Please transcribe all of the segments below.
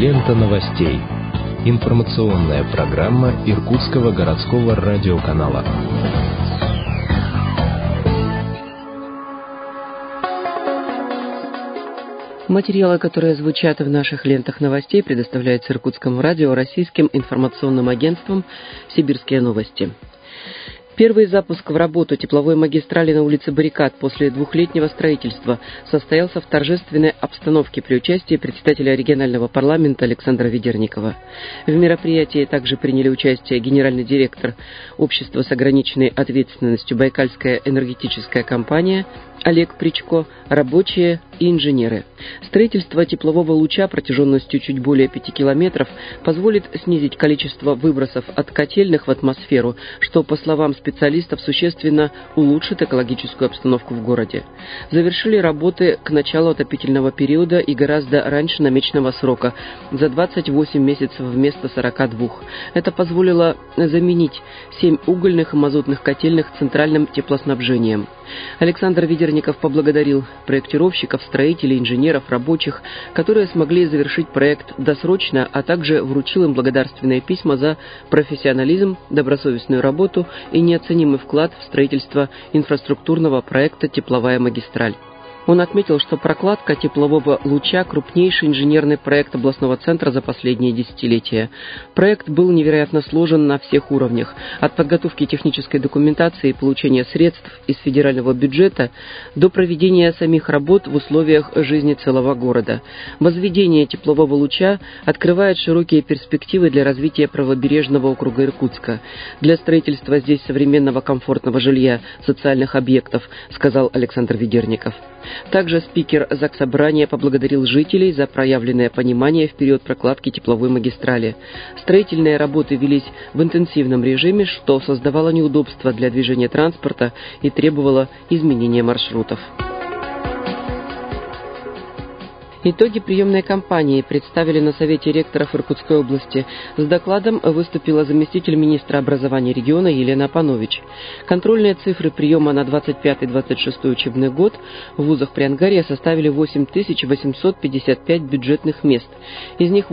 Лента новостей. Информационная программа Иркутского городского радиоканала. Материалы, которые звучат в наших лентах новостей, предоставляются Иркутскому радио российским информационным агентством «Сибирские новости». Первый запуск в работу тепловой магистрали на улице Баррикад после двухлетнего строительства состоялся в торжественной обстановке при участии председателя регионального парламента Александра Ведерникова. В мероприятии также приняли участие генеральный директор общества с ограниченной ответственностью «Байкальская энергетическая компания» Олег Причко, рабочие и инженеры. Строительство теплового луча протяженностью чуть более 5 километров позволит снизить количество выбросов от котельных в атмосферу, что, по словам специалистов, существенно улучшит экологическую обстановку в городе. Завершили работы к началу отопительного периода и гораздо раньше намеченного срока, за 28 месяцев вместо 42. Это позволило заменить 7 угольных и мазутных котельных центральным теплоснабжением. Александр Ведерников поблагодарил проектировщиков, строителей, инженеров, рабочих, которые смогли завершить проект досрочно, а также вручил им благодарственные письма за профессионализм, добросовестную работу и неоценимый вклад в строительство инфраструктурного проекта «Тепловая магистраль». Он отметил, что прокладка теплового луча – крупнейший инженерный проект областного центра за последние десятилетия. Проект был невероятно сложен на всех уровнях, от подготовки технической документации и получения средств из федерального бюджета до проведения самих работ в условиях жизни целого города. Возведение теплового луча открывает широкие перспективы для развития правобережного округа Иркутска. Для строительства здесь современного комфортного жилья, социальных объектов, сказал Александр Ведерников. Также спикер Заксобрания поблагодарил жителей за проявленное понимание в период прокладки тепловой магистрали. Строительные работы велись в интенсивном режиме, что создавало неудобства для движения транспорта и требовало изменения маршрутов. Итоги приемной кампании представили на Совете ректоров Иркутской области. С докладом выступила заместитель министра образования региона Елена Апанович. Контрольные цифры приема на 25-26 учебный год в вузах Приангарья составили 8855 бюджетных мест. Из них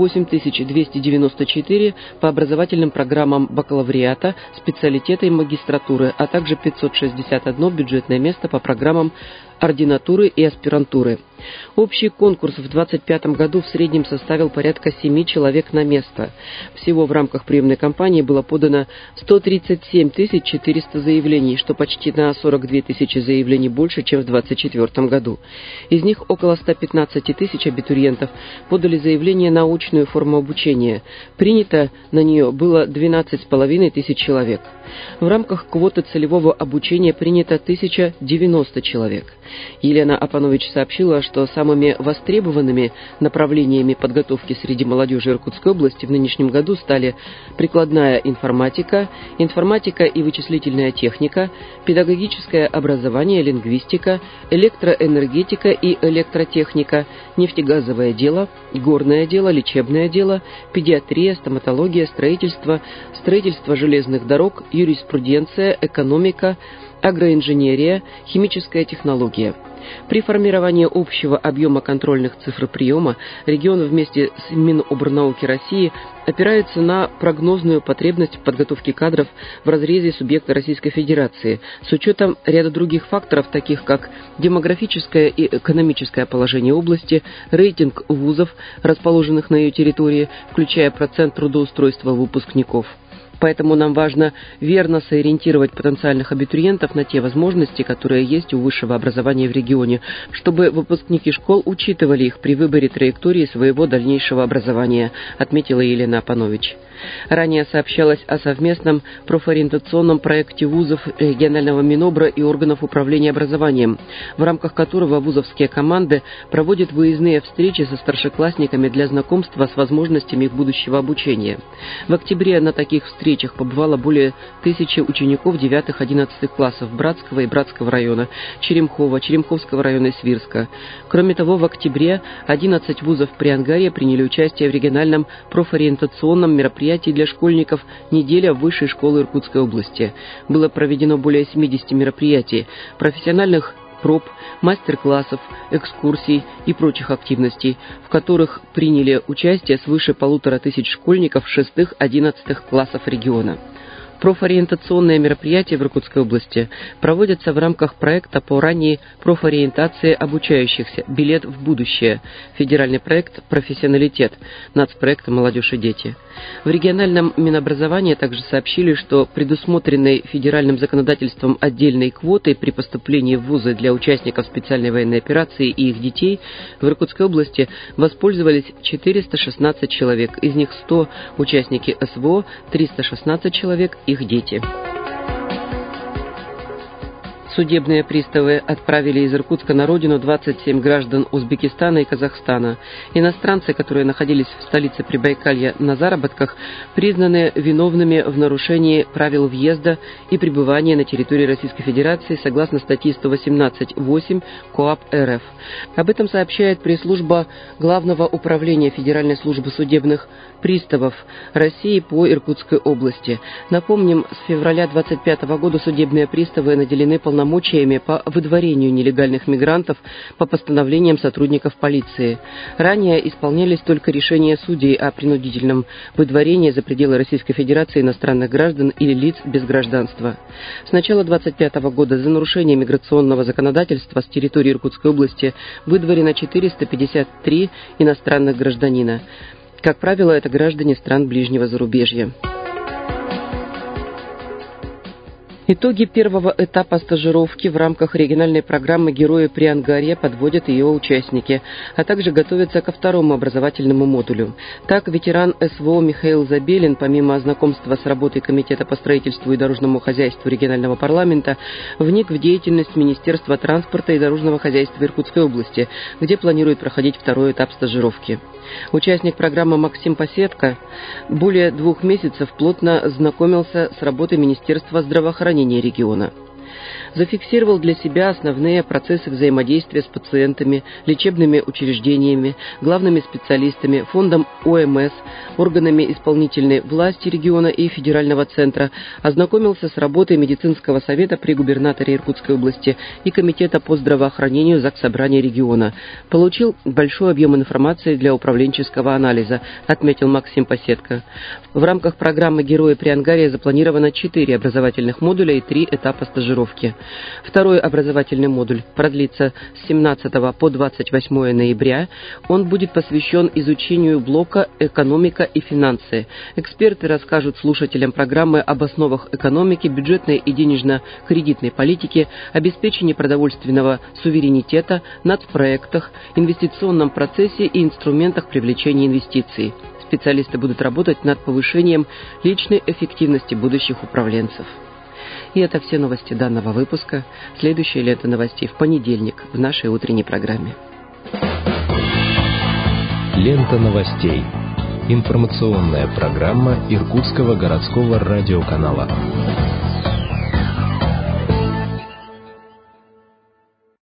8294 по образовательным программам бакалавриата, специалитета и магистратуры, а также 561 бюджетное место по программам ординатуры и аспирантуры. Общий конкурс в 2025 году в среднем составил порядка 7 человек на место. Всего в рамках приемной кампании было подано 137 400 заявлений, что почти на 42 тысячи заявлений больше, чем в 2024 году. Из них около 115 тысяч абитуриентов подали заявление на очную форму обучения. Принято на нее было 12,5 тысяч человек. В рамках квоты целевого обучения принято 1090 человек. Елена Апанович сообщила, что самыми востребованными направлениями подготовки среди молодежи Иркутской области в нынешнем году стали прикладная информатика, информатика и вычислительная техника, педагогическое образование, лингвистика, электроэнергетика и электротехника, нефтегазовое дело, горное дело, лечебное дело, педиатрия, стоматология, строительство железных дорог, юриспруденция, экономика, агроинженерия, химическая технология. При формировании общего объема контрольных цифр приема регион вместе с Минобрнауки России опирается на прогнозную потребность в подготовке кадров в разрезе субъекта Российской Федерации с учетом ряда других факторов, таких как демографическое и экономическое положение области, рейтинг вузов, расположенных на ее территории, включая процент трудоустройства выпускников. Поэтому нам важно верно сориентировать потенциальных абитуриентов на те возможности, которые есть у высшего образования в регионе, чтобы выпускники школ учитывали их при выборе траектории своего дальнейшего образования, отметила Елена Апанович. Ранее сообщалось о совместном профориентационном проекте вузов регионального Минобра и органов управления образованием, в рамках которого вузовские команды проводят выездные встречи со старшеклассниками для знакомства с возможностями их будущего обучения. В октябре на таких встречах побывало более 1000 учеников 9-11 классов Братского и Братского района, Черемхова, Черемховского района и Свирска. Кроме того, в октябре 11 вузов Приангарья приняли участие в региональном профориентационном мероприятии для школьников «Неделя высшей школы Иркутской области». Было проведено более 70 мероприятий, профессиональных проб, мастер-классов, экскурсий и прочих активностей, в которых приняли участие свыше 1500 школьников 6-11 классов региона. Профориентационные мероприятия в Иркутской области проводятся в рамках проекта по ранней профориентации обучающихся «Билет в будущее», федеральный проект «Профессионалитет», нацпроекта «Молодежь и дети». В региональном Минобразовании также сообщили, что предусмотренной федеральным законодательством отдельной квотой при поступлении в вузы для участников специальной военной операции и их детей в Иркутской области воспользовались 416 человек, из них 100 участники СВО, 316 человек их дети. Судебные приставы отправили из Иркутска на родину 27 граждан Узбекистана и Казахстана. Иностранцы, которые находились в столице Прибайкалья на заработках, признаны виновными в нарушении правил въезда и пребывания на территории Российской Федерации согласно статье 118.8 КоАП РФ. Об этом сообщает пресс-служба Главного управления Федеральной службы судебных приставов России по Иркутской области. Напомним, с февраля 2025 года судебные приставы наделены полномочиями по выдворению нелегальных мигрантов по постановлениям сотрудников полиции. Ранее исполнялись только решения судей о принудительном выдворении за пределы Российской Федерации иностранных граждан или лиц без гражданства. С начала 2025 года за нарушение миграционного законодательства с территории Иркутской области выдворено 453 иностранных гражданина. Как правило, это граждане стран ближнего зарубежья. Итоги первого этапа стажировки в рамках региональной программы «Герои Приангарья» подводят ее участники, а также готовятся ко второму образовательному модулю. Так, ветеран СВО Михаил Забелин, помимо знакомства с работой Комитета по строительству и дорожному хозяйству регионального парламента, вник в деятельность Министерства транспорта и дорожного хозяйства Иркутской области, где планирует проходить второй этап стажировки. Участник программы Максим Пасетко более 2 месяцев плотно знакомился с работой Министерства здравоохранения региона. Зафиксировал для себя основные процессы взаимодействия с пациентами, лечебными учреждениями, главными специалистами, фондом ОМС, органами исполнительной власти региона и федерального центра, ознакомился с работой медицинского совета при губернаторе Иркутской области и комитета по здравоохранению Заксобрания региона. Получил большой объем информации для управленческого анализа, отметил Максим Пасетко. В рамках программы «Герои Приангарья» запланировано 4 образовательных модуля и 3 этапа стажировки. Второй образовательный модуль продлится с 17 по 28 ноября. Он будет посвящен изучению блока «Экономика и финансы». Эксперты расскажут слушателям программы об основах экономики, бюджетной и денежно-кредитной политики, обеспечении продовольственного суверенитета, нацпроектах, инвестиционном процессе и инструментах привлечения инвестиций. Специалисты будут работать над повышением личной эффективности будущих управленцев. И это все новости данного выпуска. Следующая лента новостей в понедельник в нашей утренней программе. Лента новостей. Информационная программа Иркутского городского радиоканала.